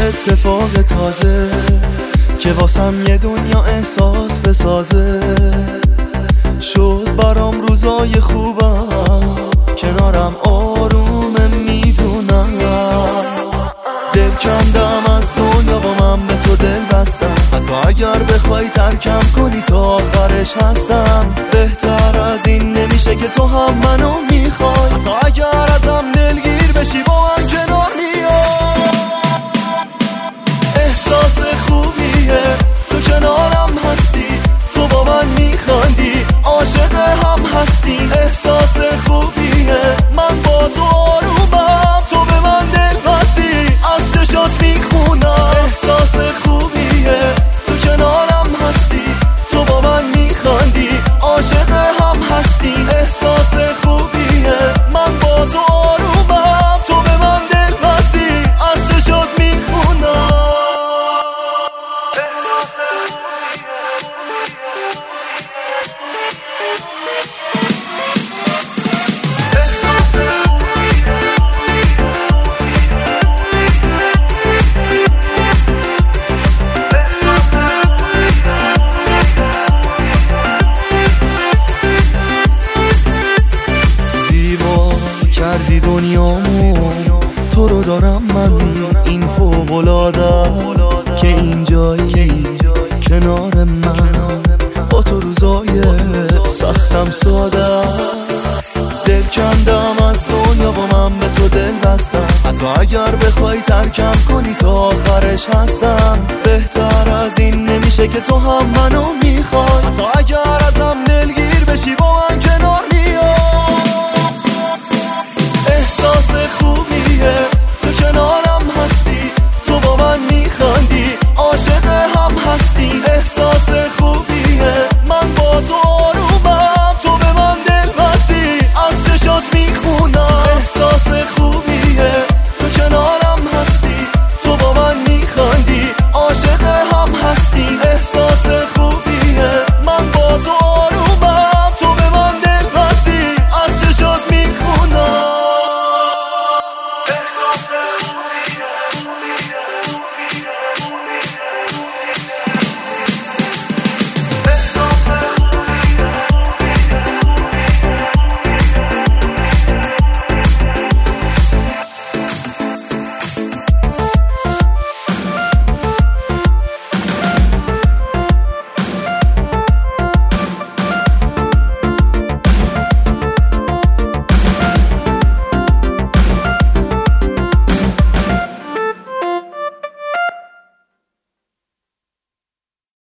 اتفاق تازه که واسم یه دنیا احساس بسازه. شد برام روزای خوبم، کنارم آرومه میدونم. دل کندم از دنیا با من به تو دل بستم، حتی اگر بخوای ترکم کنی تا آخرش هستم. بهتر از این نمیشه که تو هم منو میخوای، حتی اگر ازم دلگیر بشی با من کنار میای. احساس خوبیه تو کنارم هستی، تو با من میخندی، عاشق هم هستی. احساس خوبیه من با تو آرومم، تو به من دل بستی، از چشات میخونم. احساس خوبیه تو کنارم هستی، تو با من میخندی، عاشق هم هستی. احساس خوبیه من با تو آرومم، تو به من دل بستی، از چشات میخونم. کردی دنیامو، تو رو دارم من، این فوق‌العاده است که اینجایی کنار من. با تو روزای سختم ساده است. دل کندم از دنیا با من به تو دل بستم، حتی اگر بخوای ترکم کنی تا آخرش هستم. بهتر از این نمیشه که تو هم منو میخوای، حتی اگر ازم دلگیر بشی با من